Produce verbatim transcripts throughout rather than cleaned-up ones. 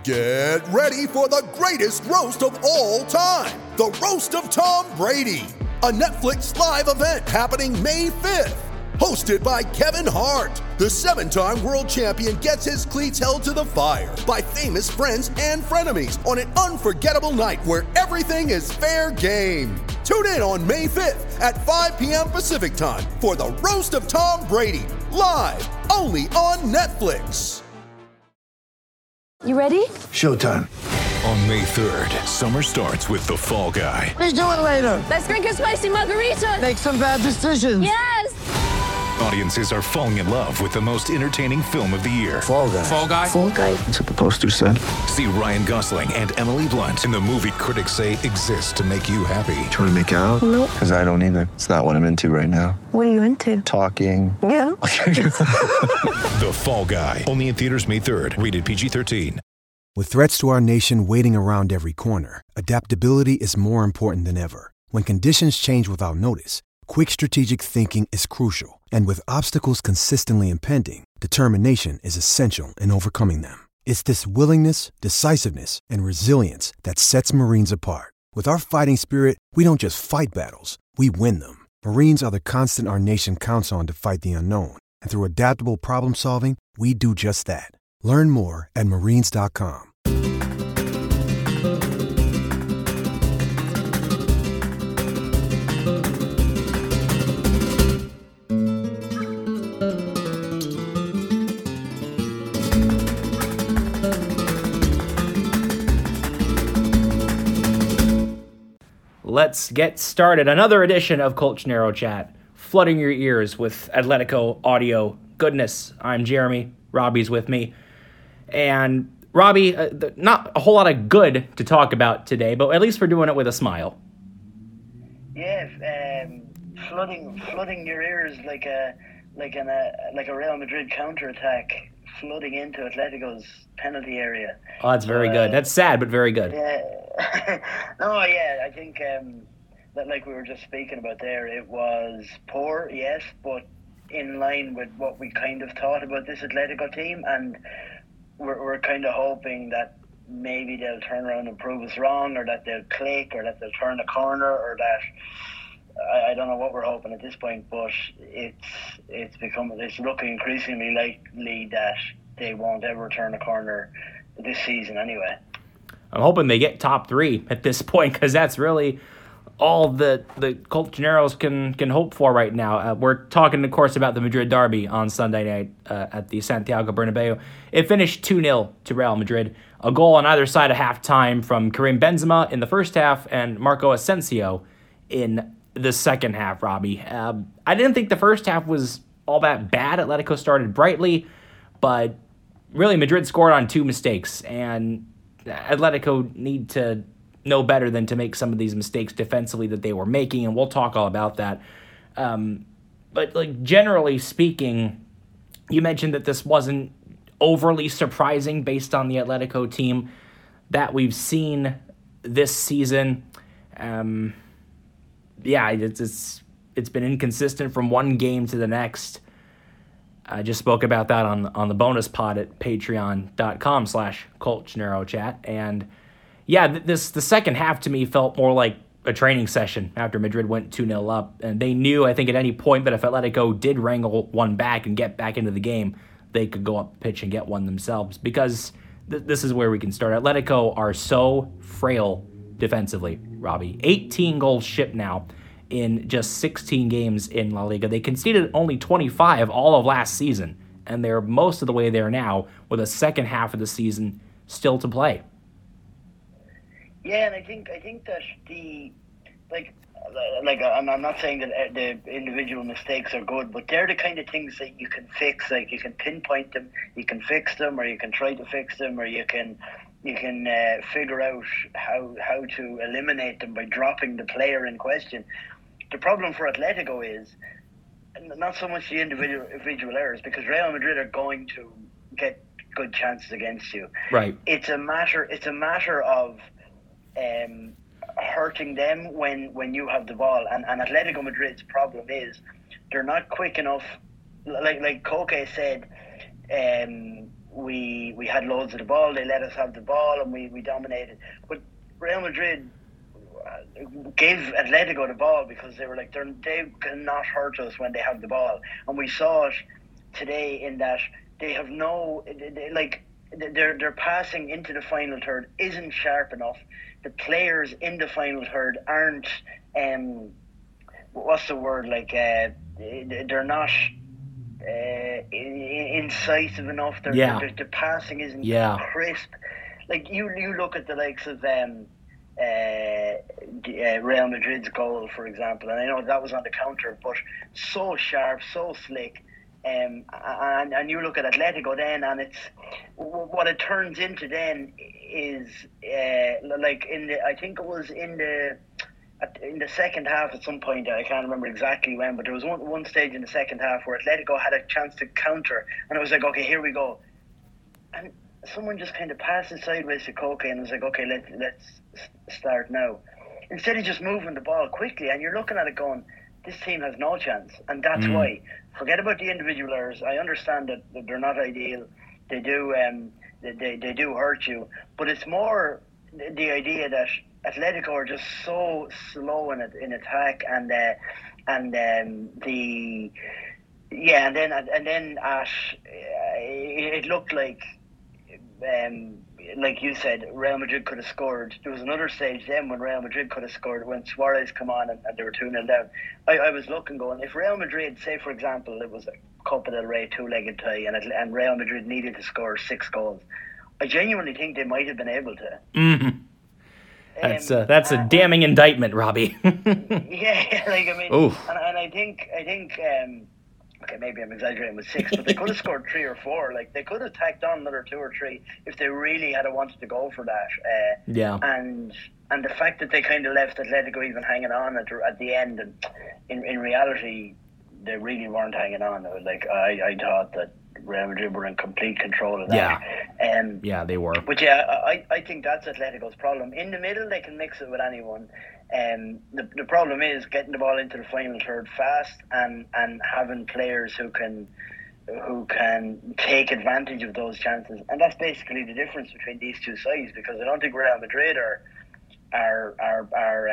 Get ready for the greatest roast of all time, the Roast of Tom Brady, a Netflix live event happening May fifth. Hosted by Kevin Hart, the seven-time world champion gets his cleats held to the fire by famous friends and frenemies on an unforgettable night where everything is fair game. Tune in on May fifth at five p.m. Pacific time for the Roast of Tom Brady, live only on Netflix. You ready? Showtime. On May third, summer starts with The Fall Guy. Let's do it later. Let's drink a spicy margarita. Make some bad decisions. Yes! Audiences are falling in love with the most entertaining film of the year. Fall Guy. Fall Guy? Fall Guy. That's what the poster said. See Ryan Gosling and Emily Blunt in the movie critics say exists to make you happy. Trying to make it out? Nope. Because I don't either. It's not what I'm into right now. What are you into? Talking. Yeah. The Fall Guy. Only in theaters May third. Rated P G thirteen. With threats to our nation waiting around every corner, adaptability is more important than ever. When conditions change without notice, quick strategic thinking is crucial. And with obstacles consistently impending, determination is essential in overcoming them. It's this willingness, decisiveness, and resilience that sets Marines apart. With our fighting spirit, we don't just fight battles, we win them. Marines are the constant our nation counts on to fight the unknown. And through adaptable problem solving, we do just that. Learn more at marines dot com. Let's get started. Another edition of Colchinero Chat, flooding your ears with Atletico audio goodness. I'm Jeremy. Robbie's with me. And Robbie, uh, th- not a whole lot of good to talk about today, but at least we're doing it with a smile. Yeah, um, flooding flooding your ears like a like an uh, like a Real Madrid counterattack, flooding into Atletico's penalty area. Oh, that's very uh, good. That's sad, but very good. Yeah. No, yeah, I think um, that, like we were just speaking about there, it was poor, yes, but in line with what we kind of thought about this Atletico team, and we're, we're kind of hoping that maybe they'll turn around and prove us wrong, or that they'll click, or that they'll turn a corner, or that I, I don't know what we're hoping at this point, but it's it's become it's looking increasingly likely that they won't ever turn a corner this season anyway. I'm hoping they get top three at this point, because that's really all that the Colchoneros can can hope for right now. Uh, we're talking, of course, about the Madrid derby on Sunday night uh, at the Santiago Bernabeu. It finished two nil to Real Madrid. A goal on either side of halftime from Karim Benzema in the first half and Marco Asensio in the second half, Robbie. Uh, I didn't think the first half was all that bad. Atletico started brightly, but really Madrid scored on two mistakes, and Atletico need to know better than to make some of these mistakes defensively that they were making, and we'll talk all about that. Um, but like generally speaking, you mentioned that this wasn't overly surprising based on the Atletico team that we've seen this season. Um, yeah, it's, it's it's been inconsistent from one game to the next. I just spoke about that on on the bonus pod at patreon.com slash colchnarrowchat. And yeah, th- this the second half to me felt more like a training session after Madrid went two nil up. And they knew, I think, at any point that if Atletico did wrangle one back and get back into the game, they could go up pitch and get one themselves. Because th- this is where we can start. Atletico are so frail defensively, Robbie. eighteen goals shipped now in just sixteen games in La Liga. They conceded only twenty-five all of last season, and they're most of the way there now with a second half of the season still to play. Yeah, and I think I think that the like like I'm I'm not saying that the individual mistakes are good, but they're the kind of things that you can fix. Like you can pinpoint them, you can fix them, or you can try to fix them, or you can you can uh, figure out how how to eliminate them by dropping the player in question. The problem for Atletico is not so much the individual individual errors, because Real Madrid are going to get good chances against you. Right. It's a matter. It's a matter of um, hurting them when, when you have the ball. And, and Atletico Madrid's problem is they're not quick enough. Like like Koke said, um, we we had loads of the ball. They let us have the ball, and we, we dominated. But Real Madrid gave Atletico the ball because they were like, they're, they cannot hurt us when they have the ball. And we saw it today in that they have no, they, like, their their passing into the final third isn't sharp enough. The players in the final third aren't, um, what's the word, like, uh, they're not uh, incisive enough. They're, yeah. they're, the passing isn't yeah. crisp. Like, you, you look at the likes of um, uh, uh, Real Madrid's goal, for example, and I know that was on the counter, but so sharp, so slick. Um, and, and you look at Atletico then, and it's what it turns into then is uh, like in the I think it was in the in the second half at some point, I can't remember exactly when, but there was one one stage in the second half where Atletico had a chance to counter, and it was like, okay, here we go, and someone just kind of passes sideways to Koke, and it was like, okay, let's let's start now, instead of just moving the ball quickly, and you're looking at it going, this team has no chance, and that's mm. why. Forget about the individual errors. I understand that, that they're not ideal. They do um, they, they, they do hurt you. But it's more the, the idea that Atletico are just so slow in in attack, and uh, and um, the yeah, and then and then at uh, it looked like um, like you said, Real Madrid could have scored. There was another stage then when Real Madrid could have scored when Suarez come on and, and they were two nil down. I, I was looking going, if Real Madrid, say for example, it was a Copa del Rey two-legged tie and, it, and Real Madrid needed to score six goals, I genuinely think they might have been able to. Mm-hmm. That's um, a, that's a uh, damning indictment, Robbie. yeah, like I mean, Oof. and, and I think I think um, okay, maybe I'm exaggerating with six, but they could have scored three or four. Like, they could have tacked on another two or three if they really had wanted to go for that. Uh, yeah. And and the fact that they kind of left Atletico even hanging on at, at the end, and in in reality, they really weren't hanging on. Like, I, I thought that Real Madrid were in complete control of that. Yeah. Um, yeah, they were. But yeah, I, I think that's Atletico's problem. In the middle, they can mix it with anyone. Um, the the problem is getting the ball into the final third fast and, and having players who can who can take advantage of those chances, and that's basically the difference between these two sides. Because I don't think Real Madrid are are are, are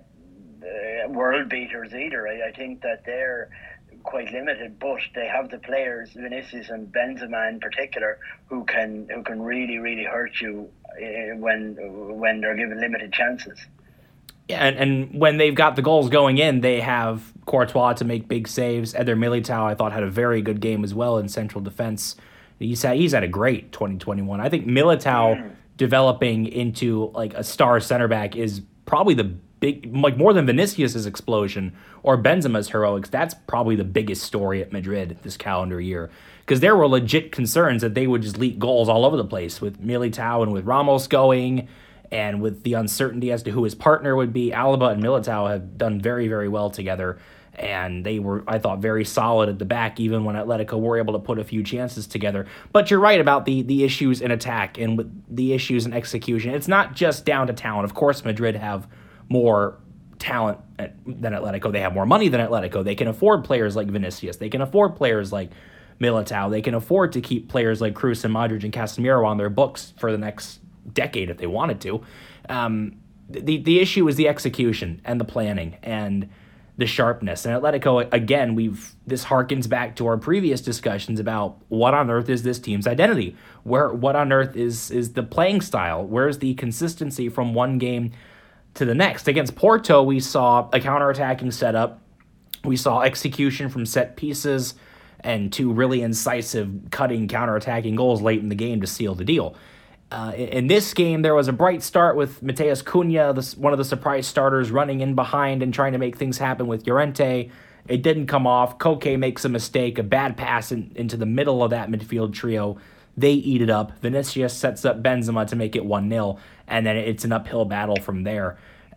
uh, world beaters either. I, I think that they're quite limited, but they have the players, Vinicius and Benzema in particular, who can who can really really hurt you uh, when when they're given limited chances. Yeah, and, and when they've got the goals going in, they have Courtois to make big saves. Eder Militao, I thought, had a very good game as well in central defense. He's had, he's had a great twenty twenty-one. I think Militao mm. developing into like a star center back is probably the big, like more than Vinicius' explosion or Benzema's heroics. That's probably the biggest story at Madrid this calendar year, because there were legit concerns that they would just leak goals all over the place with Militao and with Ramos going. And with the uncertainty as to who his partner would be, Alaba and Militao have done very, very well together. And they were, I thought, very solid at the back, even when Atletico were able to put a few chances together. But you're right about the the issues in attack and with the issues in execution. It's not just down to talent. Of course, Madrid have more talent than Atletico. They have more money than Atletico. They can afford players like Vinicius. They can afford players like Militao. They can afford to keep players like Kroos and Modric and Casemiro on their books for the next decade if they wanted to. Um, the the issue is the execution and the planning and the sharpness. And Atletico, again, we've this harkens back to our previous discussions about what on earth is this team's identity? Where what on earth is is the playing style? Where's the consistency from one game to the next? Against Porto, we saw a counterattacking setup. We saw execution from set pieces and two really incisive cutting counterattacking goals late in the game to seal the deal. Uh, in this game, there was a bright start with Mateus Cunha, the, one of the surprise starters, running in behind and trying to make things happen with Llorente. It didn't come off. Koke makes a mistake, a bad pass in, into the middle of that midfield trio. They eat it up. Vinicius sets up Benzema to make it one nil, and then it's an uphill battle from there.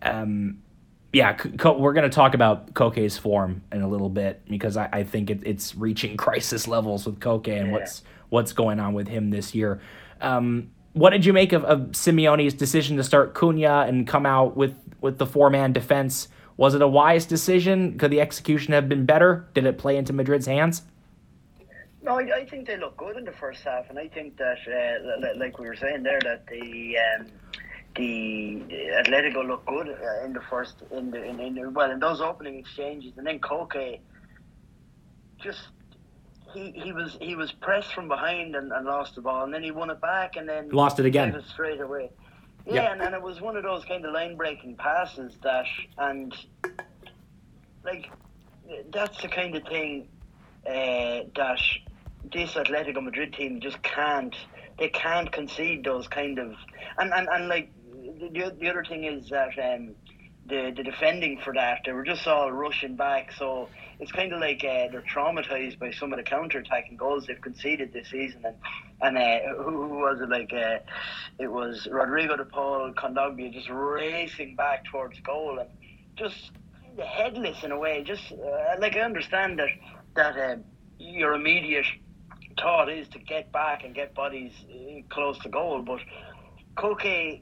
Um, yeah, Co- we're going to talk about Koke's form in a little bit, because I, I think it, it's reaching crisis levels with Koke and yeah. what's what's going on with him this year. Um, What did you make of, of Simeone's decision to start Cunha and come out with, with the four-man defense? Was it a wise decision? Could the execution have been better? Did it play into Madrid's hands? No, I, I think they look good in the first half, and I think that, uh, like we were saying there, that the um, the Atletico looked good uh, in the first, in the, in, in well, in those opening exchanges, and then Koke just he, he was he was pressed from behind and, and lost the ball, and then he won it back, and then lost it again, gave it straight away. Yeah, yep. and, and it was one of those kind of line breaking passes that, and like that's the kind of thing uh, that this Atletico Madrid team just can't. They can't concede those kind of, and and, and like the the other thing is that um, the the defending for that, they were just all rushing back. So it's kind of like uh, they're traumatized by some of the counter-attacking goals they've conceded this season. And and uh, who, who was it? Like uh, it was Rodrigo de Paul, Kondogbia just racing back towards goal and just kind of headless in a way. Just uh, like I understand that that uh, your immediate thought is to get back and get bodies uh, close to goal, but Koke,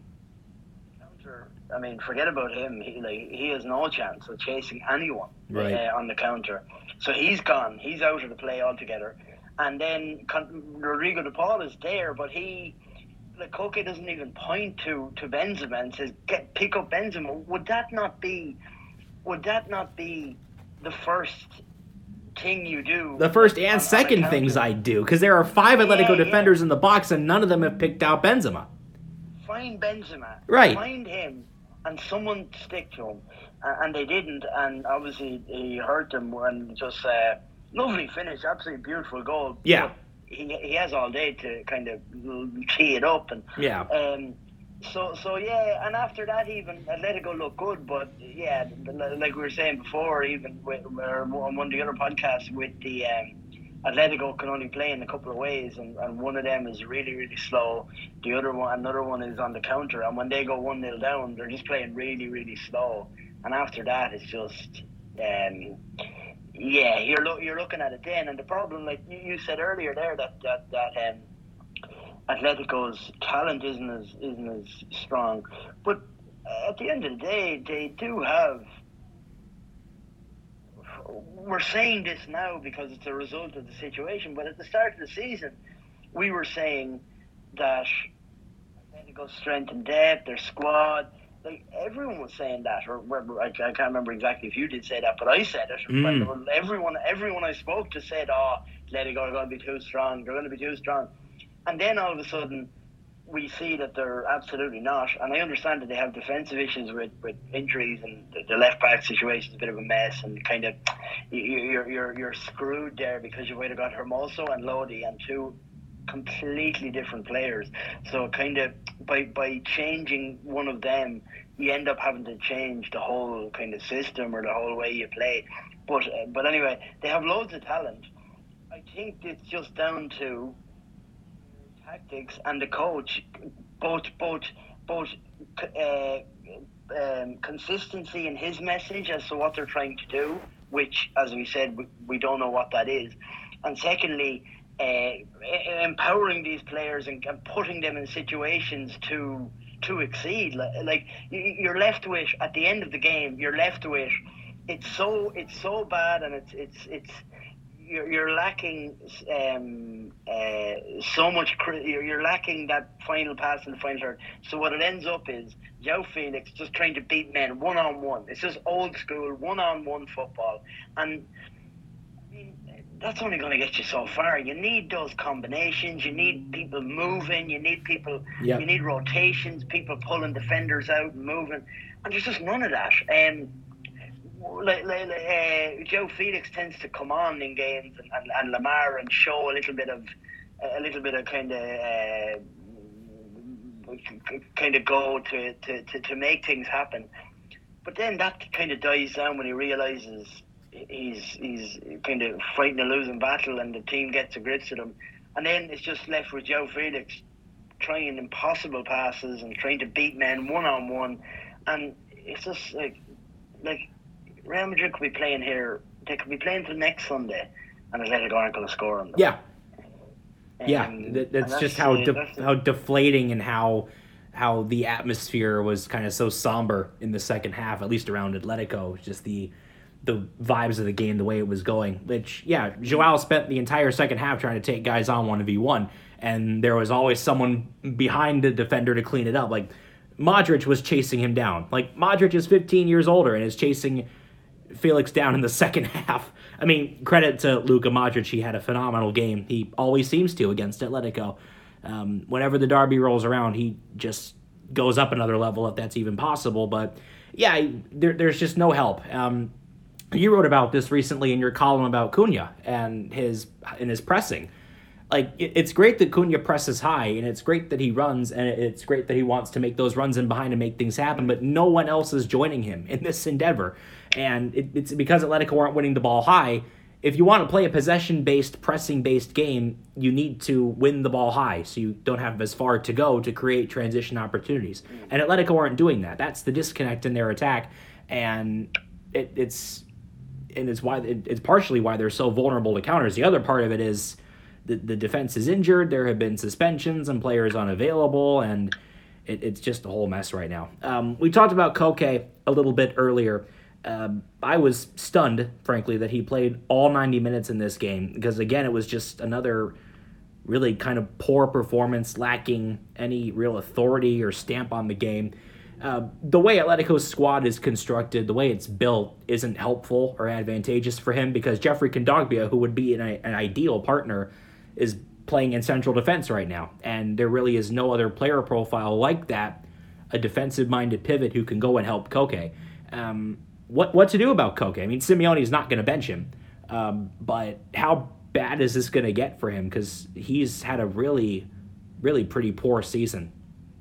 I mean, forget about him. He like he has no chance of chasing anyone right. uh, on the counter. So he's gone. He's out of the play altogether. And then Con- Rodrigo de Paul is there, but he, like Koke doesn't even point to, to Benzema and says, "Get pick up Benzema." Would that not be? Would that not be the first thing you do? The first and on, second on things I do, because there are five Atletico yeah, defenders yeah. in the box, and none of them have picked out Benzema. Find Benzema. Right. Find him, and someone stick to him. Uh, and they didn't, and obviously he hurt them when just uh, lovely finish, absolutely beautiful goal. Yeah. But he he has all day to kind of tee it up, and yeah. Um, so so yeah, and after that even Atletico looked good, but yeah, like we were saying before, even with, or on one of the other podcasts with the um, Atletico can only play in a couple of ways, and, and one of them is really really slow. The other one, another one is on the counter, and when they go one nil down, they're just playing really really slow. And after that, it's just, um, yeah, you're lo- you're looking at it then. And the problem, like you, you said earlier there, that that that um, Atletico's talent isn't as isn't as strong. But at the end of the day, they do have. We're saying this now because it's a result of the situation. But at the start of the season, we were saying that Atletico's strength and depth, their squad. Like everyone was saying that, or I, I can't remember exactly if you did say that, but I said it. Mm. When everyone, everyone I spoke to said, "Oh, Atletico are going to be too strong. They're going to be too strong." And then all of a sudden, we see that they're absolutely not. And I understand that they have defensive issues with, with injuries, and the, the left back situation is a bit of a mess, and kind of you're you're you're screwed there because you've either got Hermoso and Lodi and two completely different players. So kind of by by changing one of them, you end up having to change the whole kind of system or the whole way you play. But uh, but anyway, they have loads of talent. I think it's just down to tactics and the coach, both both both uh, um, consistency in his message as to what they're trying to do, which, as we said, we, we don't know what that is, and secondly, Uh, empowering these players and, and putting them in situations to to exceed. Like, like you're left with at the end of the game, you're left with it's so it's so bad, and it's it's it's you're, you're lacking um, uh, so much. You're, you're lacking that final pass in the final third. So what it ends up is João Felix just trying to beat men one on one. It's just old school one on one football, and that's only going to get you so far. You need those combinations. You need people moving. You need people. Yep. You need rotations. People pulling defenders out and moving. And there's just none of that. Um, like, like, uh, João Felix tends to come on in games, and, and, and Lamar, and show a little bit of a little bit of kind of uh, kind of go to, to, to, to make things happen. But then that kind of dies down when he realizes he's he's kind of fighting a losing battle, and the team gets to grips with him, and then it's just left with João Felix trying impossible passes and trying to beat men one on one, and it's just like like Real Madrid could be playing here, they could be playing till next Sunday, and Atletico aren't going to score on them. Yeah, um, yeah, that, that's, that's just how uh, de- that's how deflating and how how the atmosphere was kind of so somber in the second half, at least around Atletico. Just the the vibes of the game the way it was going. Which, yeah, Joao spent the entire second half trying to take guys on one v one, and there was always someone behind the defender to clean it up. Like, Modric was chasing him down. Like, Modric is fifteen years older and is chasing Felix down in the second half. I mean, credit to Luka Modric. He had a phenomenal game. He always seems to against Atletico. Um, whenever the derby rolls around, he just goes up another level if that's even possible. But, yeah, there, there's just no help. Um, you wrote about this recently in your column about Cunha and his and his pressing. Like, it, it's great that Cunha presses high, and it's great that he runs, and it's great that he wants to make those runs in behind and make things happen, but no one else is joining him in this endeavor. And it, it's because Atletico aren't winning the ball high. If you want to play a possession-based, pressing-based game, you need to win the ball high, so you don't have as far to go to create transition opportunities. And Atletico aren't doing that. That's the disconnect in their attack, and it, it's and it's why it, it's partially why they're so vulnerable to counters. The other part of it is The, the defense is injured, there have been suspensions and players unavailable, and it, it's just a whole mess right now. Um, we talked about Koke a little bit earlier. Um, I was stunned, frankly, that he played all ninety minutes in this game, because, again, it was just another really kind of poor performance, lacking any real authority or stamp on the game. Uh, the way Atletico's squad is constructed, the way it's built, isn't helpful or advantageous for him, because Jeffrey Kondogbia, who would be an, an ideal partner, is playing in central defense right now, and there really is no other player profile like that, a defensive-minded pivot who can go and help Koke. Um, what what to do about Koke? I mean, Simeone's not going to bench him, um, but how bad is this going to get for him? Because he's had a really, really pretty poor season.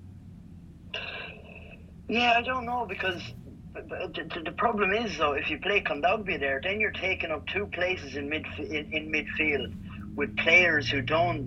Yeah, I don't know, because the, the problem is, though, if you play Kondogbia there, then you're taking up two places in, midf- in, in midfield with players who don't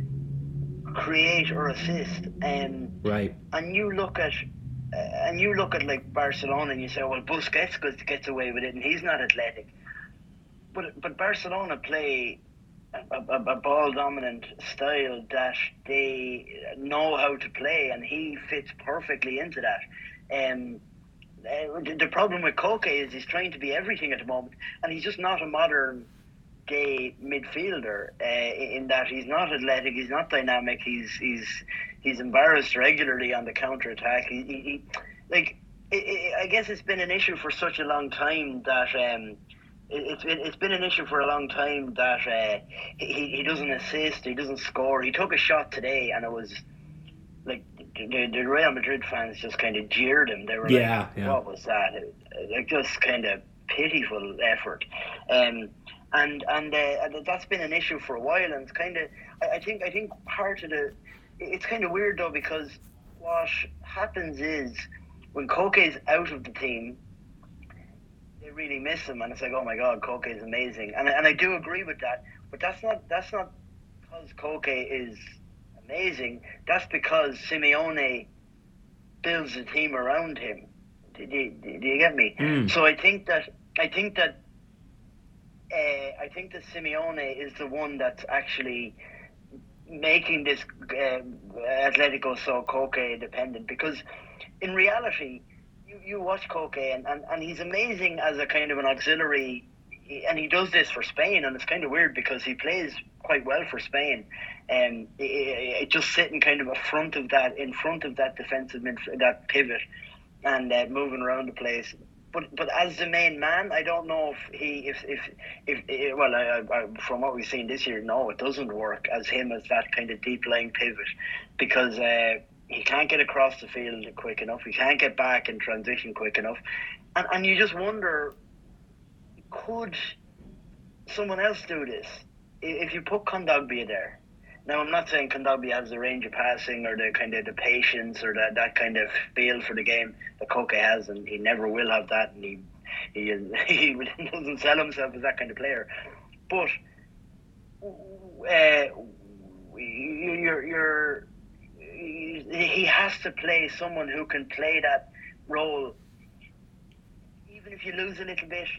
create or assist. Um, right. And you look at, uh, and you look at like Barcelona, and you say, well, Busquets gets, gets away with it, and he's not athletic. But but Barcelona play a, a, a ball-dominant style that they know how to play, and he fits perfectly into that. Um, uh, the, the problem with Koke is he's trying to be everything at the moment, and he's just not a modern day midfielder, uh, in that he's not athletic, he's not dynamic, he's he's he's embarrassed regularly on the counter attack. He, he, he like it, it, I guess it's been an issue for such a long time that um, it, it's been it's been an issue for a long time that uh, he he doesn't assist, he doesn't score. He took a shot today, and it was like the, the Real Madrid fans just kind of jeered him. They were yeah, like, yeah. "What was that?" Like, just kind of pitiful effort. Um, And and uh, that's been an issue for a while, and it's kind of I, I think I think part of the it's kind of weird though, because what happens is when Koke's out of the team, they really miss him, and it's like, oh my God, Koke is amazing, and and I do agree with that, but that's not that's not because Koke is amazing. That's because Simeone builds a team around him. Do, do, do you get me? Mm. So I think that I think that. Uh, I think that Simeone is the one that's actually making this uh, Atletico so Koke dependent, because in reality you, you watch Koke and, and, and he's amazing as a kind of an auxiliary, and he does this for Spain, and it's kind of weird because he plays quite well for Spain, and um, it, it just sitting kind of in front of that in front of that defensive midf- that pivot and uh, moving around the place. But but as the main man, I don't know if he if if if, if well, I, I, from what we've seen this year, no, it doesn't work as him as that kind of deep lying pivot, because uh, he can't get across the field quick enough. He can't get back in transition quick enough, and and you just wonder, could someone else do this if you put Kondogbia there? Now, I'm not saying Kondogbia has the range of passing or the kind of the patience or that, that kind of feel for the game that Koke has, and he never will have that, and he he, he doesn't sell himself as that kind of player. But uh, you're, you're, he has to play someone who can play that role, even if you lose a little bit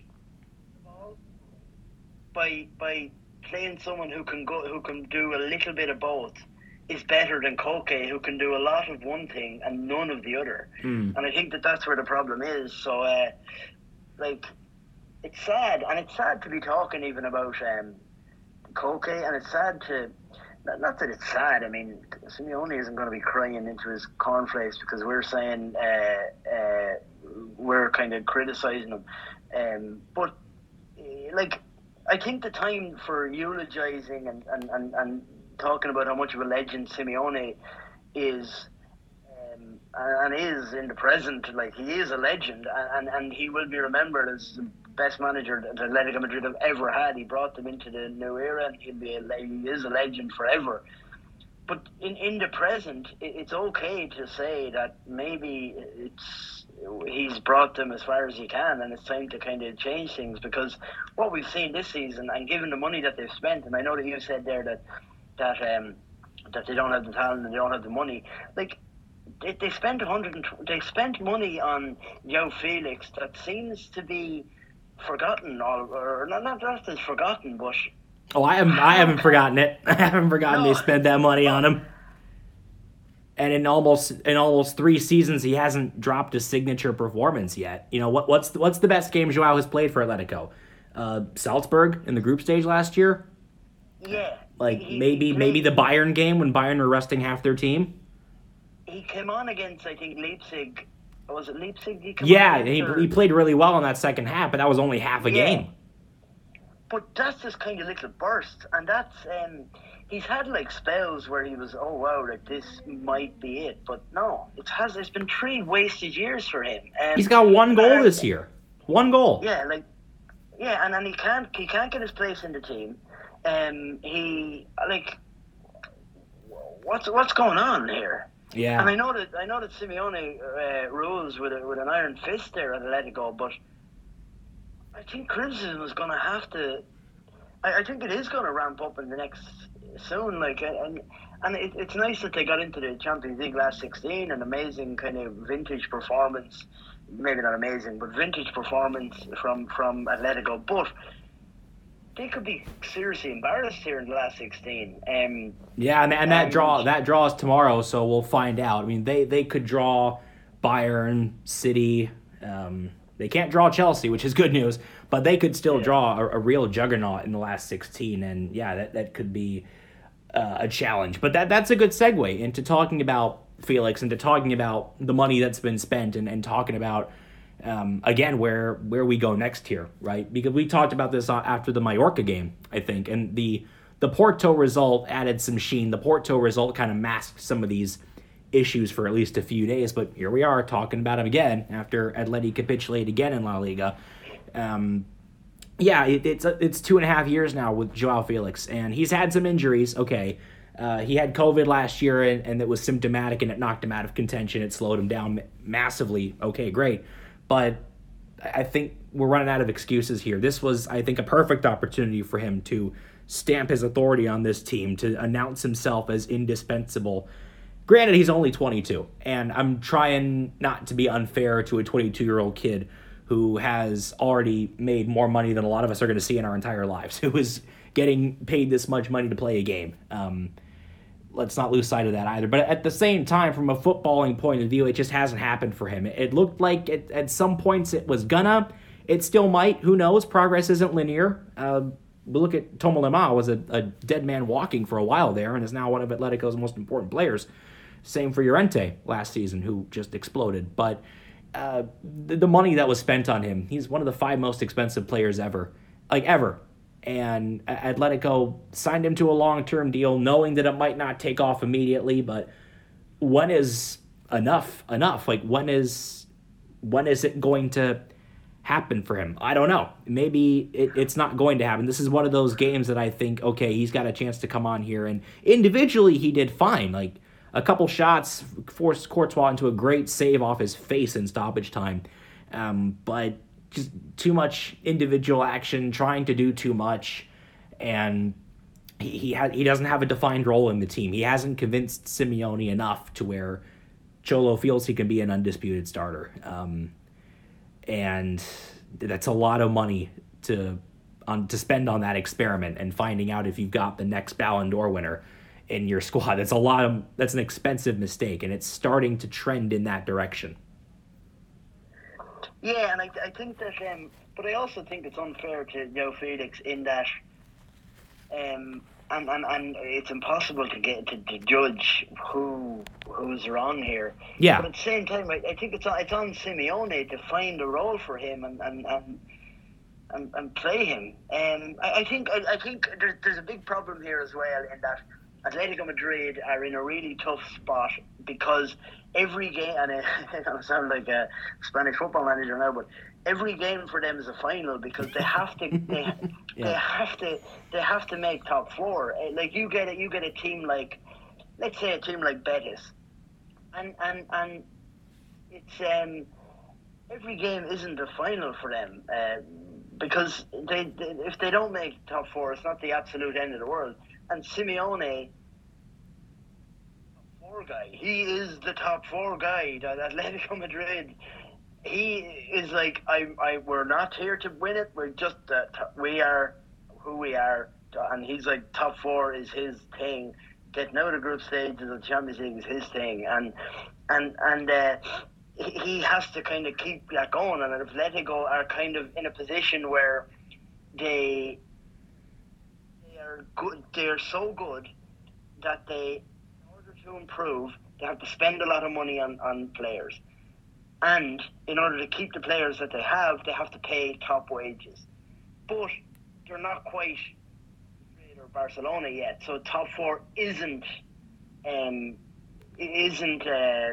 by by. Playing someone who can go, who can do a little bit of both, is better than Koke, who can do a lot of one thing and none of the other. Mm. And I think that that's where the problem is. So, uh, like, it's sad, and it's sad to be talking even about um, Koke, and it's sad to, not, not that it's sad, I mean, Simeone isn't going to be crying into his cornflakes because we're saying, uh, uh, we're kind of criticising him. Um, but, uh, like, I think the time for eulogising and, and, and, and talking about how much of a legend Simeone is, um, and is in the present, like, he is a legend, and, and he will be remembered as the best manager that Atletico Madrid have ever had. He brought them into the new era, and he'll be a, he is a legend forever. But in, in the present, it, it's okay to say that maybe it's he's brought them as far as he can, and it's time to kind of change things, because what we've seen this season, and given the money that they've spent, and I know that you said there that that um that they don't have the talent and they don't have the money, like they, they spent one hundred they spent money on João Felix that seems to be forgotten, or, or not not just as forgotten, but oh, I haven't I haven't forgotten it. I haven't forgotten no. They spent that money on him. And in almost in almost three seasons, he hasn't dropped a signature performance yet. You know what? What's the, what's the best game João has played for Atletico? Uh, Salzburg in the group stage last year. Yeah. Like he, maybe he maybe the Bayern game when Bayern were resting half their team. He came on against, I think, Leipzig. Was it Leipzig? He came yeah, on he or... he played really well in that second half, but that was only half a yeah. game. But that's just kind of little bursts, and that's um, he's had like spells where he was, oh wow, like this might be it, but no, it has. It's been three wasted years for him. Um, he's got one goal and, this year, one goal. Yeah, like yeah, and, and he can't he can't get his place in the team. Um, he like what's what's going on here? Yeah, and I know that I know that Simeone uh, rules with a, with an iron fist there at Atletico, but I think criticism is going to have to. I, I think it is going to ramp up in the next soon. Like, and and it, it's nice that they got into the Champions League last sixteen, an amazing kind of vintage performance. Maybe not amazing, but vintage performance from from Atletico. But they could be seriously embarrassed here in the last sixteen. Um, yeah, and, and that draw that draws tomorrow, so we'll find out. I mean, they they could draw Bayern, City. Um, They can't draw Chelsea, which is good news, but they could still draw a, a real juggernaut in the last sixteen, and yeah, that, that could be uh, a challenge. But that that's a good segue into talking about Felix, into talking about the money that's been spent, and, and talking about, um, again, where where we go next here, right? Because we talked about this after the Mallorca game, I think, and the, the Porto result added some sheen. The Porto result kind of masked some of these issues for at least a few days, but here we are talking about him again after Atleti capitulated again in La Liga. Um, yeah, it, it's it's two and a half years now with João Felix, and he's had some injuries. Okay, uh, he had COVID last year, and, and it was symptomatic, and it knocked him out of contention. It slowed him down massively. Okay, great, but I think we're running out of excuses here. This was, I think, a perfect opportunity for him to stamp his authority on this team, to announce himself as indispensable. Granted, he's only twenty-two, and I'm trying not to be unfair to a twenty-two-year-old kid who has already made more money than a lot of us are going to see in our entire lives, who is getting paid this much money to play a game. Um, let's not lose sight of that either. But at the same time, from a footballing point of view, it just hasn't happened for him. It looked like it, at some points it was gonna. It still might. Who knows? Progress isn't linear. Uh, we look at Thomas Lemar, was a, a dead man walking for a while there, and is now one of Atletico's most important players. Same for Llorente last season, who just exploded. But uh, the, the money that was spent on him, he's one of the five most expensive players ever. Like, ever. And Atletico signed him to a long-term deal, knowing that it might not take off immediately, but when is enough enough? Like, when is when is it going to happen for him? I don't know. Maybe it, it's not going to happen. This is one of those games that I think, okay, he's got a chance to come on here, and individually he did fine. Like, a couple shots forced Courtois into a great save off his face in stoppage time. Um, but just too much individual action, trying to do too much, and he he, ha- he doesn't have a defined role in the team. He hasn't convinced Simeone enough to where Cholo feels he can be an undisputed starter. Um, and that's a lot of money to on to spend on that experiment and finding out if you've got the next Ballon d'Or winner in your squad. That's a lot of that's an expensive mistake, and it's starting to trend in that direction. Yeah, and I, I think that um, but I also think it's unfair to João Felix in that, um, and, and, and it's impossible to get to, to judge who who's wrong here. Yeah. But at the same time, I, I think it's on, it's on Simeone to find a role for him and and, and, and, and play him. Um, I, I think I, I think there's, there's a big problem here as well in that Atletico Madrid are in a really tough spot because every game, and I sound like a Spanish football manager now, but every game for them is a final because they have to they, yeah. they have to they have to make top four. Like you get a, you get a team like, let's say a team like Betis, and and and it's um every game isn't a final for them uh, because they, they if they don't make top four, it's not the absolute end of the world. And Simeone, top four guy, he is the top four guy at Atletico Madrid. He is like, I, I, we're not here to win it. We're just, uh, t- we are who we are. And he's like, top four is his thing. Getting out of group stage of the Champions League is his thing. And, and, and, uh, he has to kind of keep that going. And Atletico are kind of in a position where they, They're good. They're so good that they, in order to improve, they have to spend a lot of money on, on players, and in order to keep the players that they have, they have to pay top wages. But they're not quite Madrid or Barcelona yet, so top four isn't um isn't uh,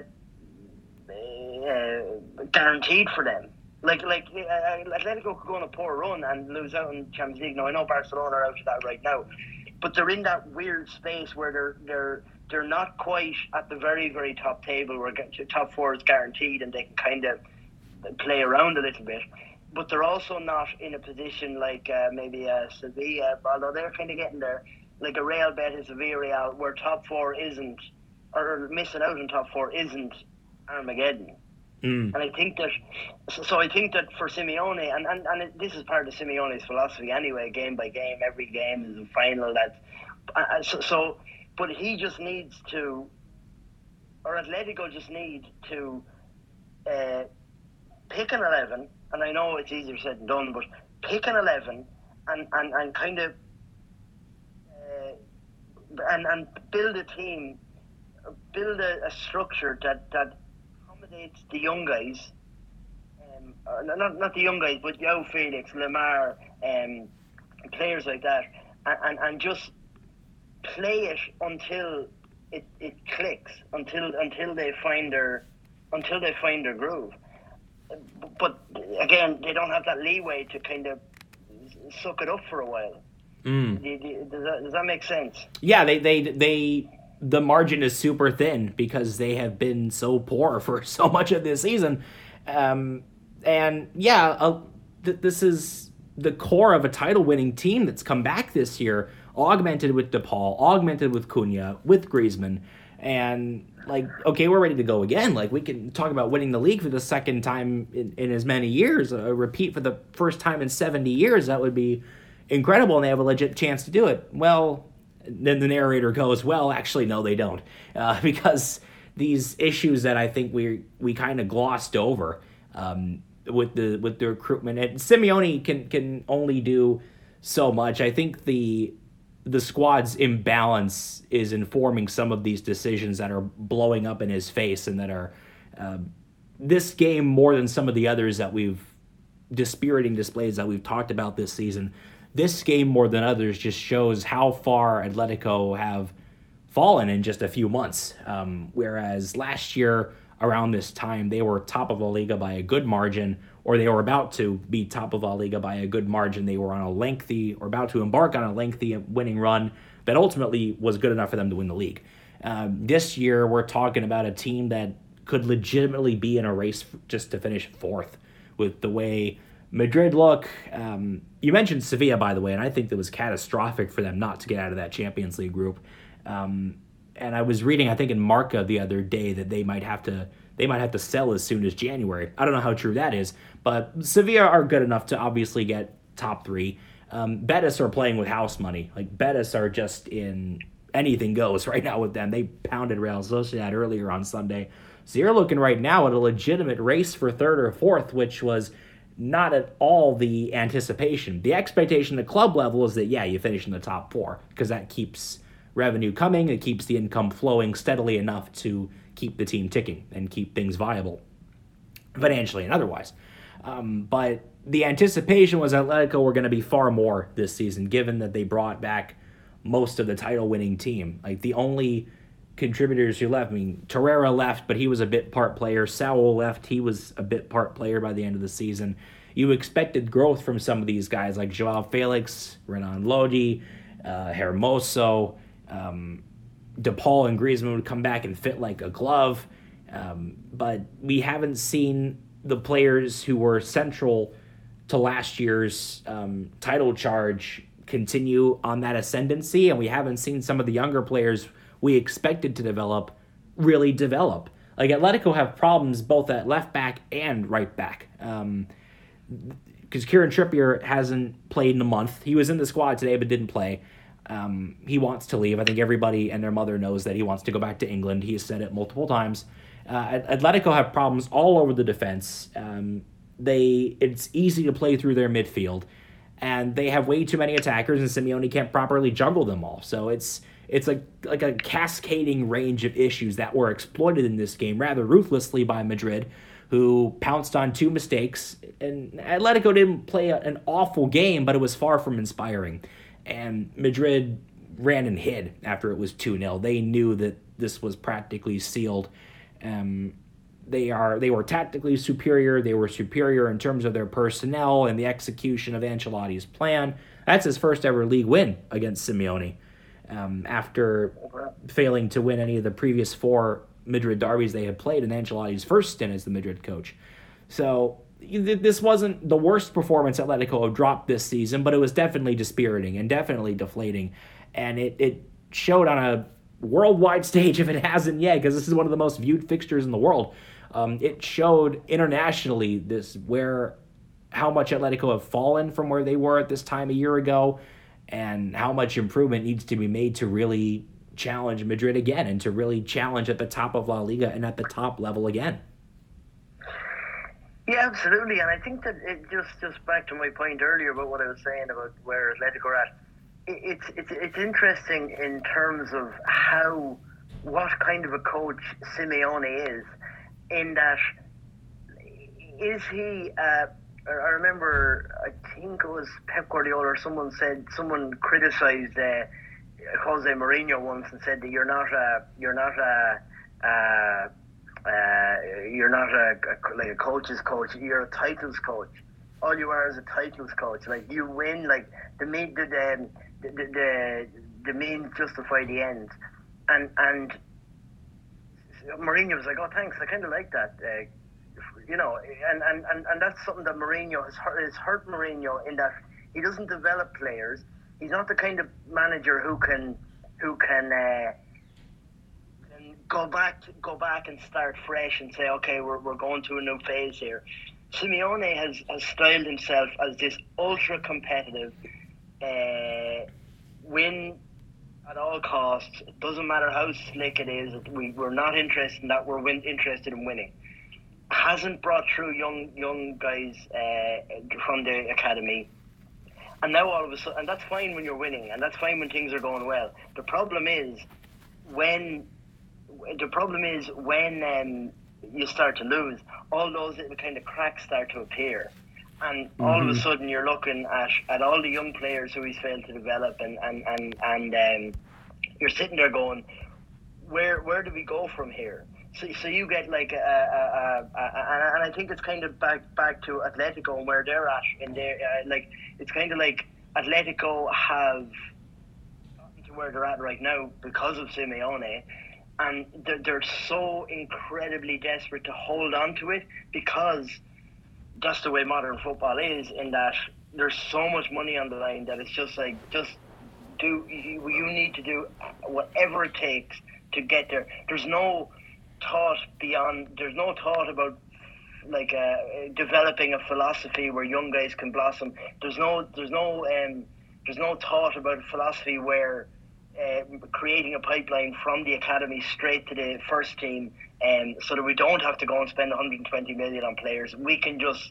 uh, guaranteed for them. Like, like uh, Atletico could go on a poor run and lose out in Champions League. Now I know Barcelona are out of that right now, but they're in that weird space where they're they're they're not quite at the very very top table where top four is guaranteed and they can kind of play around a little bit. But they're also not in a position like uh, maybe uh, Sevilla, although they're kind of getting there, like a Real Betis, a Villarreal, where top four isn't, or missing out on top four isn't Armageddon. Mm. And I think that, so I think that for Simeone, and, and, and it, this is part of Simeone's philosophy anyway, game by game, every game is a final. That, uh, so, so, but he just needs to, or Atletico just need to uh, pick an eleven, and I know it's easier said than done, but pick an eleven and, and, and kind of, uh, and, and build a team, build a, a structure that, that accommodates the young guys, um, uh, not not the young guys, but João Felix, Lemar, um, players like that, and, and, and just play it until it, it clicks, until until they find their until they find their groove. But again, they don't have that leeway to kind of suck it up for a while. Mm. Does that, does that make sense? Yeah, they they they. The margin is super thin because they have been so poor for so much of this season. Um, and yeah, uh, th- this is the core of a title-winning team that's come back this year, augmented with DePaul, augmented with Cunha, with Griezmann. And, like, okay, we're ready to go again. Like, we can talk about winning the league for the second time in, in as many years, a repeat for the first time in seventy years. That would be incredible, and they have a legit chance to do it. Well, then the narrator goes, well, actually, no, they don't. Uh, because these issues that I think we we kind of glossed over um, with the with the recruitment. And Simeone can can only do so much. I think the the squad's imbalance is informing some of these decisions that are blowing up in his face and that are uh, this game more than some of the others that we've dispiriting displays that we've talked about this season. This game, more than others, just shows how far Atletico have fallen in just a few months. Um, whereas last year, around this time, they were top of La Liga by a good margin, or they were about to be top of La Liga by a good margin. They were on a lengthy, or about to embark on a lengthy winning run that ultimately was good enough for them to win the league. Um, this year, we're talking about a team that could legitimately be in a race just to finish fourth with the way Madrid look. Um, you mentioned Sevilla, by the way, and I think that was catastrophic for them not to get out of that Champions League group. Um, and I was reading, I think in Marca the other day, that they might have to they might have to sell as soon as January. I don't know how true that is, but Sevilla are good enough to obviously get top three. Um, Betis are playing with house money. Like, Betis are just in anything goes right now with them. They pounded Real Sociedad earlier on Sunday. So you're looking right now at a legitimate race for third or fourth, which was not at all the anticipation. The expectation at club level is that, yeah, you finish in the top four, because that keeps revenue coming, it keeps the income flowing steadily enough to keep the team ticking and keep things viable, financially and otherwise. Um, but the anticipation was Atletico were going to be far more this season, given that they brought back most of the title-winning team. Like, the only contributors who left, I mean, Torreira left, but he was a bit part player. Saul left, he was a bit part player by the end of the season. You expected growth from some of these guys, like Joao Felix, Renan Lodi, uh, Hermoso, um, DePaul and Griezmann would come back and fit like a glove. Um, but we haven't seen the players who were central to last year's um, title charge continue on that ascendancy, and we haven't seen some of the younger players we expected to develop really develop. Like, Atletico have problems both at left back and right back. Um, because Kieran Trippier hasn't played in a month. He was in the squad today but didn't play. Um, he wants to leave. I think everybody and their mother knows that he wants to go back to England. He has said it multiple times. Uh, Atletico have problems all over the defense. Um, they it's easy to play through their midfield, and they have way too many attackers, and Simeone can't properly juggle them all. So it's it's like like a cascading range of issues that were exploited in this game rather ruthlessly by Madrid, who pounced on two mistakes. And Atletico didn't play a, an awful game, but it was far from inspiring. And Madrid ran and hid after it was two nil. They knew that this was practically sealed. Um, they are they were tactically superior. They were superior in terms of their personnel and the execution of Ancelotti's plan. That's his first ever league win against Simeone, um, after failing to win any of the previous four Madrid derbies they had played in Ancelotti's first stint as the Madrid coach. So this wasn't the worst performance Atletico have dropped this season, but it was definitely dispiriting and definitely deflating. And it, it showed on a worldwide stage, if it hasn't yet, because this is one of the most viewed fixtures in the world. Um, it showed internationally this where how much Atletico have fallen from where they were at this time a year ago, and how much improvement needs to be made to really challenge Madrid again and to really challenge at the top of La Liga and at the top level again. Yeah, absolutely. And I think that it just, just back to my point earlier about what I was saying about where Atletico are at, it, it's, it's, it's interesting in terms of how, what kind of a coach Simeone is, in that, is he, uh, I remember, I think it was Pep Guardiola or someone said, someone criticized uh, Jose Mourinho once and said that you're not a, you're not a, uh, Uh, you're not a, a like a coach's coach. You're a titles coach. All you are is a titles coach. Like, you win. Like, the mean the the the, the, the means justify the ends. And and Mourinho was like, oh, thanks. I kind of like that. Uh, you know, and, and, and, and that's something that Mourinho has hurt, has hurt Mourinho, in that he doesn't develop players. He's not the kind of manager who can who can. Uh, Go back, go back, and start fresh, and say, okay, we're we're going to a new phase here. Simeone has, has styled himself as this ultra competitive, uh, win at all costs. It doesn't matter how slick it is. We we're not interested in that. We're win, interested in winning. Hasn't brought through young young guys uh, from the academy, and now all of a sudden, and that's fine when you're winning, and that's fine when things are going well. The problem is when. The problem is when um, you start to lose, all those little kind of cracks start to appear. And mm-hmm. all of a sudden you're looking at, at all the young players who he's failed to develop, and, and, and, and um, you're sitting there going, where where do we go from here? So so you get like, a, a, a, a, and I think it's kind of back back to Atletico and where they're at. In their, uh, like, it's kind of like Atletico have gotten to where they're at right now because of Simeone. And they're, they're so incredibly desperate to hold on to it, because that's the way modern football is, in that there's so much money on the line that it's just like, just do, you, you need to do whatever it takes to get there. There's no thought beyond, there's no thought about like uh, developing a philosophy where young guys can blossom. There's no, there's no, um, there's no thought about a philosophy where Uh, creating a pipeline from the academy straight to the first team, um, so that we don't have to go and spend one hundred twenty million on players. We can just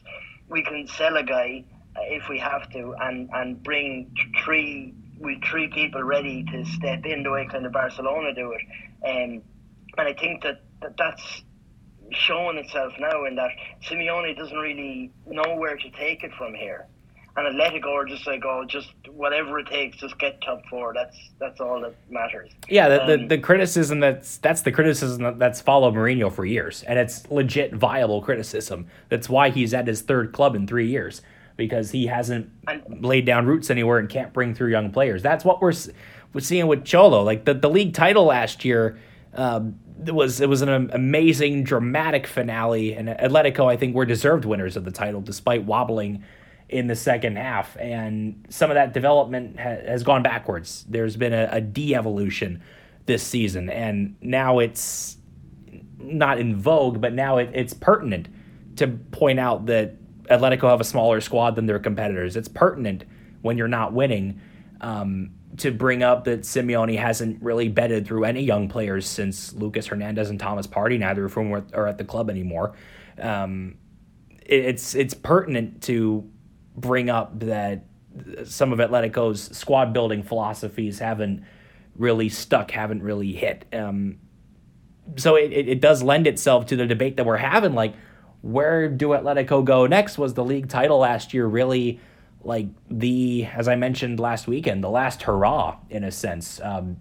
we can sell a guy uh, if we have to, and and bring three with three people ready to step in the way kind of Barcelona do it. Um, and I think that, that that's showing itself now in that Simeone doesn't really know where to take it from here. And Atletico are just like, oh, just whatever it takes, just get top four. That's that's all that matters. Yeah, the, um, the, the criticism that's that's the criticism that's followed Mourinho for years, and it's legit viable criticism. That's why he's at his third club in three years, because he hasn't and, laid down roots anywhere and can't bring through young players. That's what we're we're seeing with Cholo. Like the, the league title last year, um, it was it was an amazing, dramatic finale, and Atletico, I think, were deserved winners of the title despite wobbling in the second half, and some of that development ha- has gone backwards. There's been a, a de-evolution this season, and now it's not in vogue, but now it, it's pertinent to point out that Atletico have a smaller squad than their competitors. It's pertinent when you're not winning um, to bring up that Simeone hasn't really bedded through any young players since Lucas Hernandez and Thomas Partey, neither of whom are at the club anymore. Um, it, it's it's pertinent to bring up that some of Atletico's squad building philosophies haven't really stuck, haven't really hit. Um, so it, it, it does lend itself to the debate that we're having, like, where do Atletico go next? Was the league title last year really like the, as I mentioned last weekend, the last hurrah in a sense? Um,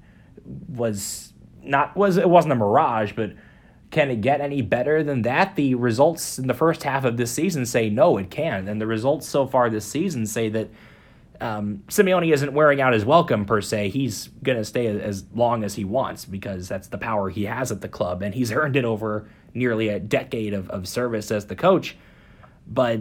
was not was it wasn't a mirage, but can it get any better than that? The results in the first half of this season say no, it can. And the results so far this season say that um, Simeone isn't wearing out his welcome, per se. He's going to stay as long as he wants because that's the power he has at the club. And he's earned it over nearly a decade of, of service as the coach. But,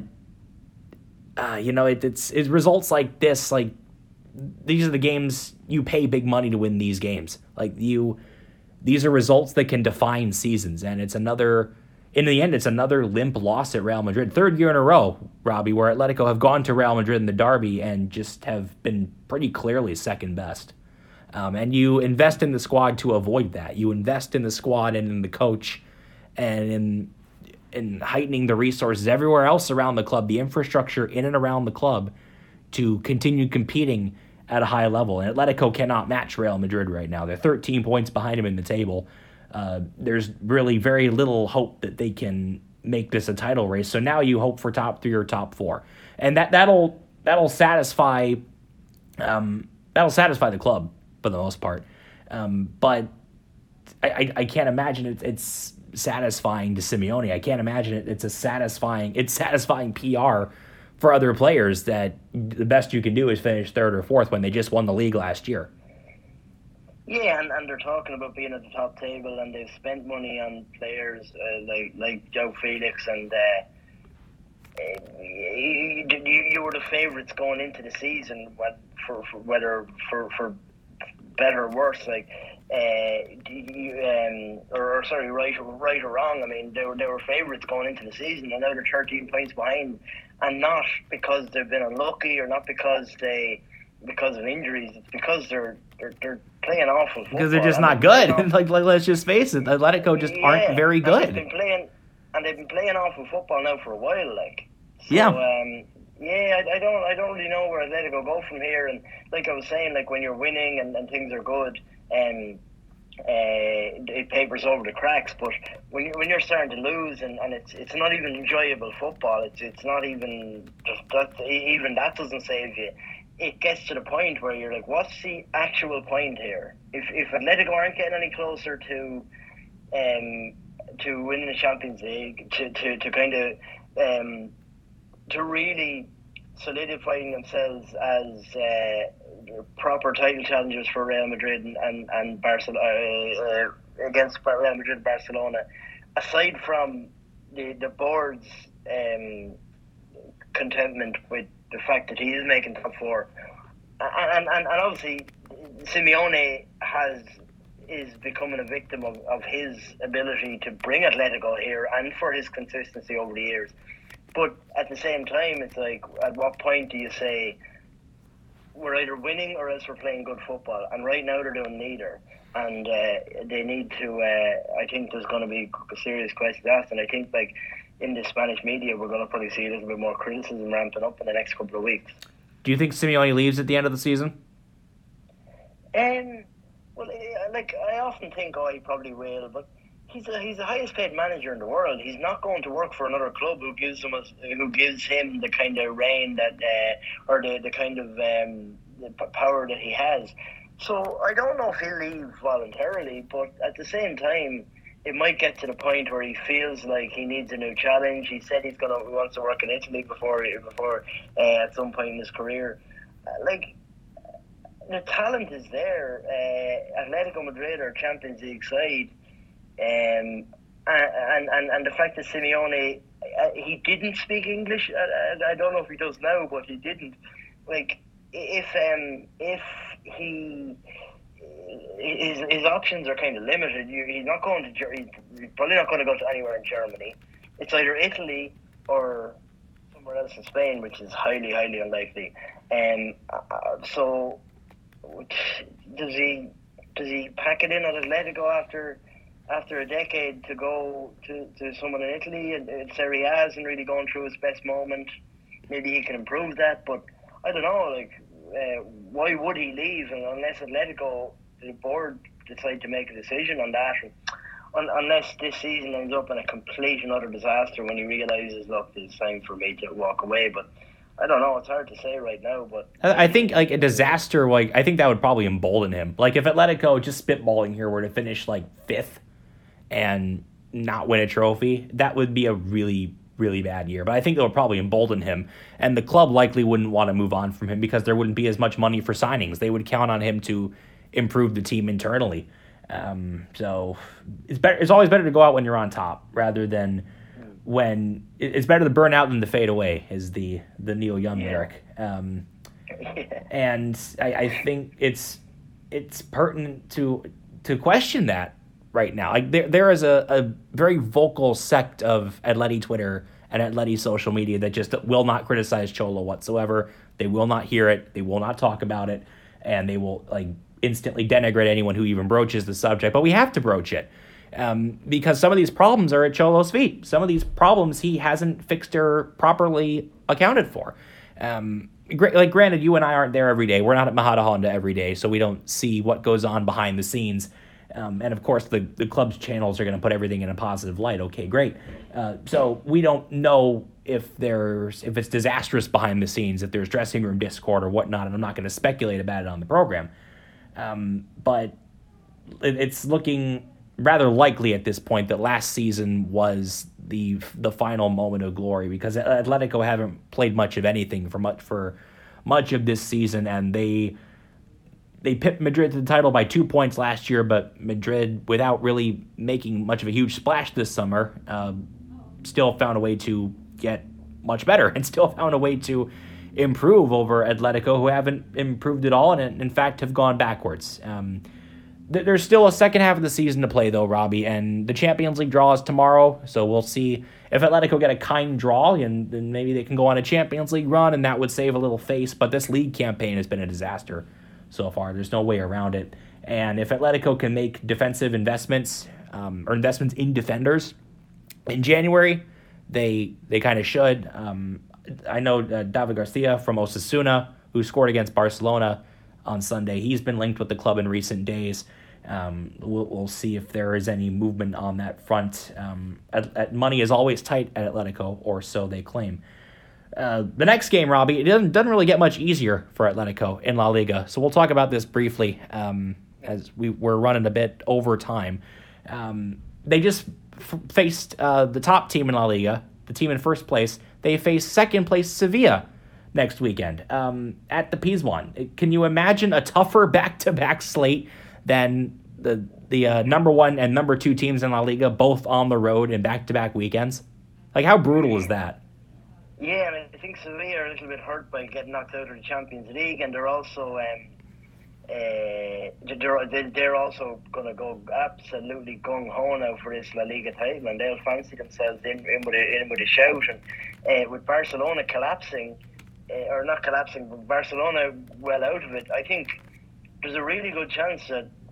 uh, you know, it, it's, it's results like this. Like, these are the games you pay big money to win these games. Like, you... These are results that can define seasons, and it's another, in the end, it's another limp loss at Real Madrid. Third year in a row, Robbie, where Atletico have gone to Real Madrid in the derby and just have been pretty clearly second best. Um, and you invest in the squad to avoid that. You invest in the squad and in the coach and in, in heightening the resources everywhere else around the club, the infrastructure in and around the club, to continue competing at a high level. And Atletico cannot match Real Madrid right now. They're thirteen points behind him in the table. Uh, there's really very little hope that they can make this a title race. So now you hope for top three or top four, and that that'll that'll satisfy um, that'll satisfy the club for the most part. Um, but I, I, I can't imagine it, it's satisfying to Simeone. I can't imagine it. It's a satisfying. It's satisfying P R for other players that the best you can do is finish third or fourth when they just won the league last year. Yeah, and, and they're talking about being at the top table, and they've spent money on players uh, like like João Felix, and uh, you, you, you were the favourites going into the season, for, for whether for, for better or worse. Like, uh, you, um, or, or sorry, right, right or wrong. I mean, they were they were favourites going into the season, and now they're thirteen points behind. And not because they've been unlucky, or not because they because of injuries. It's because they're they're, they're playing awful football. Because they're just not good. like, like let's just face it, Atletico just yeah, aren't very good. And they've been playing, and they've been playing awful football now for a while. Like, so, yeah, um, yeah. I, I don't I don't really know where Atletico go from here. And like I was saying, like when you're winning and, and things are good, um. Uh, it papers over the cracks, but when you when you're starting to lose and, and it's it's not even enjoyable football, it's it's not even just that even that doesn't save you. It gets to the point where you're like, what's the actual point here? If if Atletico aren't getting any closer to um to winning the Champions League, to to, to kind of um to really solidifying themselves as uh, proper title challengers for Real Madrid and and, and Barcelona uh, uh, against Real Madrid and Barcelona, aside from the the board's um, contentment with the fact that he is making top four, and and, and obviously Simeone has is becoming a victim of, of his ability to bring Atletico here and for his consistency over the years. But at the same time, it's like, at what point do you say we're either winning or else we're playing good football? And right now they're doing neither. And uh, they need to, uh, I think there's going to be a serious question asked. And I think, like, in the Spanish media, we're going to probably see a little bit more criticism ramping up in the next couple of weeks. Do you think Simeone leaves at the end of the season? Um, well, like I often think, oh, he probably will, but he's a, he's the highest paid manager in the world. He's not going to work for another club who gives him a, who gives him the kind of reign that uh, or the the kind of um, the power that he has. So I don't know if he'll leave voluntarily, but at the same time, it might get to the point where he feels like he needs a new challenge. He said he's gonna he wants to work in Italy before before uh, at some point in his career. Uh, like the talent is there. Uh, Atletico Madrid are Champions League side, um, and and and the fact that Simeone uh, he didn't speak English. I, I don't know if he does now, but he didn't. Like if um if he. His his options are kind of limited. You, he's not going to. He's probably not going to go to anywhere in Germany. It's either Italy or somewhere else in Spain, which is highly, highly unlikely. Um, uh, so does he does he pack it in at Atletico after after a decade to go to, to someone in Italy? And uh, Serie A isn't really going through its best moment. Maybe he can improve that, but I don't know. Like, uh, why would he leave? And unless Atletico, the board, decide to make a decision on that, and unless this season ends up in a complete and utter disaster when he realises, look, it's time for me to walk away. But I don't know, it's hard to say right now. But I think like a disaster, like I think that would probably embolden him. Like if Atletico, just spitballing here, were to finish like fifth and not win a trophy, that would be a really, really bad year. But I think it would probably embolden him, and the club likely wouldn't want to move on from him because there wouldn't be as much money for signings. They would count on him to improve the team internally. Um, so it's better. It's always better to go out when you're on top rather than when it's better to burn out than to fade away, is the the Neil Young Yeah. lyric. Um, and I, I think it's it's pertinent to to question that right now. Like there there is a, a very vocal sect of Atleti Twitter and Atleti social media that just will not criticize Cholo whatsoever. They will not hear it. They will not talk about it, and they will like instantly denigrate anyone who even broaches the subject. But we have to broach it. Um, because some of these problems are at Cholo's feet. Some of these problems he hasn't fixed or properly accounted for. Um, gr- like, granted, you and I aren't there every day. We're not at Mahada Honda every day, so we don't see what goes on behind the scenes. Um, and, of course, the, the club's channels are going to put everything in a positive light. Okay, great. Uh, so we don't know if there's if it's disastrous behind the scenes, if there's dressing room discord or whatnot, and I'm not going to speculate about it on the program. Um, but it, it's looking rather likely at this point that last season was the the final moment of glory, because Atletico haven't played much of anything for much for much of this season, and they they pipped Madrid to the title by two points last year, but Madrid, without really making much of a huge splash this summer, uh, still found a way to get much better and still found a way to improve over Atletico, who haven't improved at all and in fact have gone backwards. Um, There's still a second half of the season to play, though, Robbie, and the Champions League draw is tomorrow, so we'll see if Atletico get a kind draw, and then maybe they can go on a Champions League run, and that would save a little face, but this league campaign has been a disaster so far. There's no way around it, and if Atletico can make defensive investments, um, or investments in defenders in January, they they kind of should. Um, I know uh, David Garcia from Osasuna, who scored against Barcelona on Sunday. He's been linked with the club in recent days. Um, we'll, we'll see if there is any movement on that front. Um, at, at money is always tight at Atletico, or so they claim. Uh, the next game, Robbie, it doesn't, doesn't really get much easier for Atletico in La Liga, so we'll talk about this briefly um, as we, we're running a bit over time. Um, they just f- faced uh, the top team in La Liga, the team in first place. They faced second place Sevilla next weekend um, at the Pizjuan. Can you imagine a tougher back-to-back slate than the the uh, number one and number two teams in La Liga, both on the road in back-to-back weekends? Like, how brutal is that? Yeah, I mean, I think Sevilla are a little bit hurt by getting knocked out of the Champions League, and they're also um, uh, they're they're also going to go absolutely gung ho now for this La Liga title, and they'll fancy themselves in in with a, in with a shout. And uh, with Barcelona collapsing. Uh, or not collapsing, but Barcelona well out of it, I think there's a really good chance that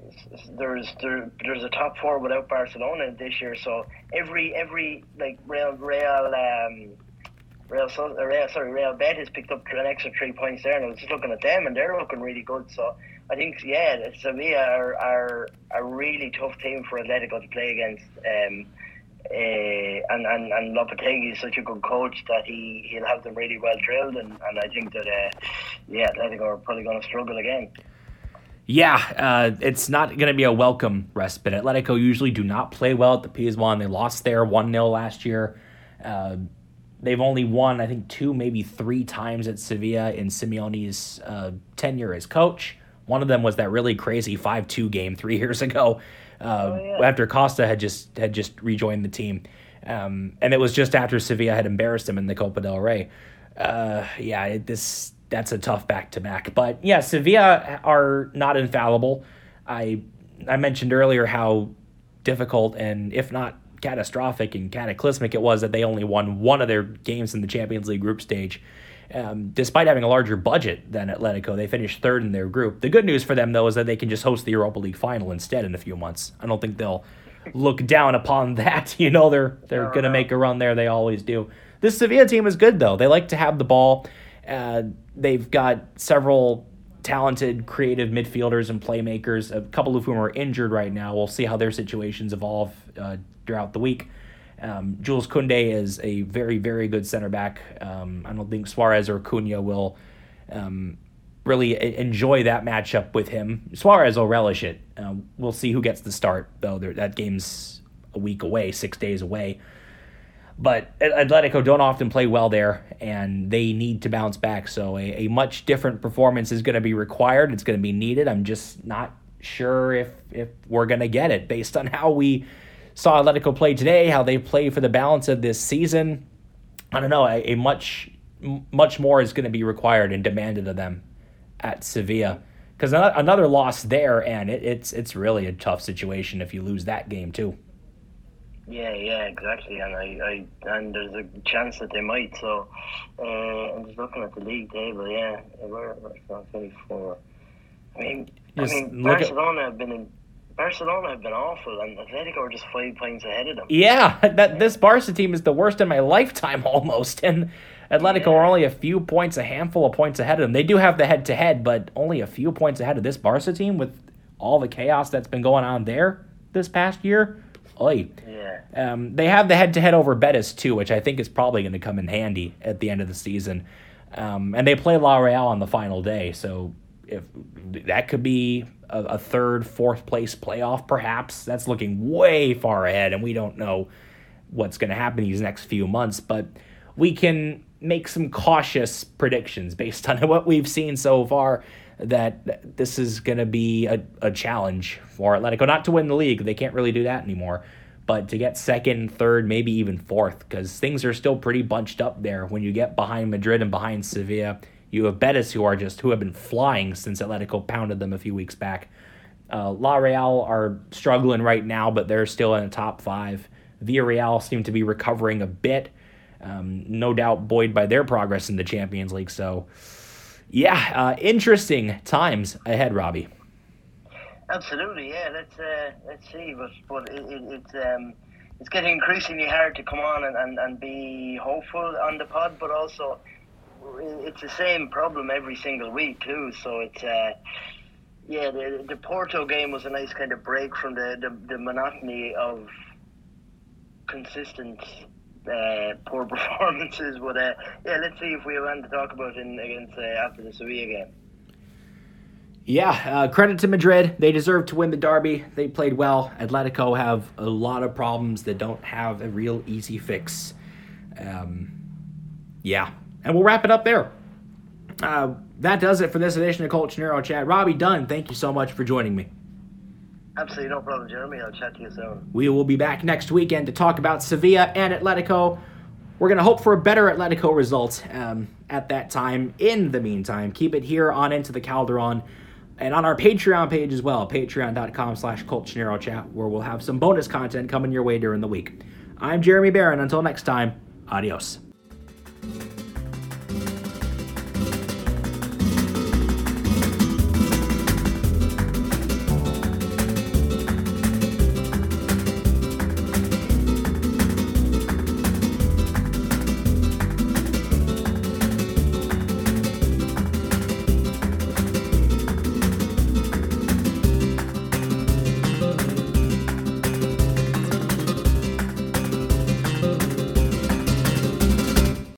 there's there, there's a top four without Barcelona this year. So every every like Real Real um, Real, Real sorry Real Betis picked up an extra three points there, and I was just looking at them, and they're looking really good. So I think yeah, Sevilla are are a really tough team for Atletico to play against. Um, Uh, and, and, and Lopetegui is such a good coach that he, he'll have them really well drilled, and, and I think that uh, yeah, Atletico are probably going to struggle again. Yeah, uh, it's not going to be a welcome respite. Atletico usually do not play well at the Pizjuan. They lost there one nil last year. Uh, they've only won, I think, two, maybe three times at Sevilla in Simeone's uh, tenure as coach. One of them was that really crazy five two game three years ago. Uh, oh, yeah. After Costa had just had just rejoined the team, um, and it was just after Sevilla had embarrassed him in the Copa del Rey. Uh, yeah, it, this that's a tough back to back. But yeah, Sevilla are not infallible. I I mentioned earlier how difficult and if not catastrophic and cataclysmic it was that they only won one of their games in the Champions League group stage. Um, despite having a larger budget than Atletico, they finished third in their group. The good news for them, though, is that they can just host the Europa League final instead in a few months. I don't think they'll look down upon that. You know, they're they're going to make a run there. They always do. This Sevilla team is good, though. They like to have the ball. Uh, they've got several talented, creative midfielders and playmakers, a couple of whom are injured right now. We'll see how their situations evolve uh, throughout the week. Um, Jules Koundé is a very, very good center back. Um, I don't think Suarez or Cunha will um, really a- enjoy that matchup with him. Suarez will relish it. Uh, we'll see who gets the start, though. They're, that game's a week away, six days away. But Atletico don't often play well there, and they need to bounce back. So a, a much different performance is going to be required. It's going to be needed. I'm just not sure if, if we're going to get it based on how we saw Atletico play today, how they play for the balance of this season. I don't know, a, a much much more is going to be required and demanded of them at Sevilla. Because another loss there, and it, it's it's really a tough situation if you lose that game too. Yeah, yeah, exactly, and I, I and there's a chance that they might. So uh, I'm just looking at the league table. Yeah, we're, we're twenty-four. I mean, just I mean, Barcelona at- have been in. Barcelona have been awful, and Atletico are just five points ahead of them. Yeah, that this Barca team is the worst in my lifetime almost, and Atletico yeah. are only a few points, a handful of points ahead of them. They do have the head-to-head, but only a few points ahead of this Barca team with all the chaos that's been going on there this past year. Oy. Yeah. Um, they have the head-to-head over Betis, too, which I think is probably going to come in handy at the end of the season. Um, and they play La Real on the final day, so if that could be a, a third, fourth place playoff, perhaps. That's looking way far ahead, and we don't know what's going to happen these next few months. But we can make some cautious predictions based on what we've seen so far that this is going to be a, a challenge for Atletico. Not to win the league. They can't really do that anymore. But to get second, third, maybe even fourth, because things are still pretty bunched up there. When you get behind Madrid and behind Sevilla, you have Betis, who are just who have been flying since Atletico pounded them a few weeks back. Uh, La Real are struggling right now, but they're still in the top five. Villarreal seem to be recovering a bit, um, no doubt buoyed by their progress in the Champions League. So, yeah, uh, interesting times ahead, Robbie. Absolutely, yeah. Let's uh, let's see, but but it, it, it's um it's getting increasingly hard to come on and, and, and be hopeful on the pod, but also it's the same problem every single week too. So it's uh, yeah, the the Porto game was a nice kind of break from the the, the monotony of consistent uh, poor performances. But uh, yeah, let's see if we want to talk about it in, against uh, after the Sevilla game. Yeah, uh, credit to Madrid. They deserve to win the derby. They played well. Atletico have a lot of problems that don't have a real easy fix. Um, yeah, and we'll wrap it up there. Uh, that does it for this edition of Colchonero Chat. Robbie Dunn, thank you so much for joining me. Absolutely no problem, Jeremy. I'll chat to you soon. We will be back next weekend to talk about Sevilla and Atletico. We're going to hope for a better Atletico result um, at that time. In the meantime, keep it here on Into the Calderon. And on our Patreon page as well, patreon.com slash Colchonero Chat, where we'll have some bonus content coming your way during the week. I'm Jeremy Barron. Until next time, adios.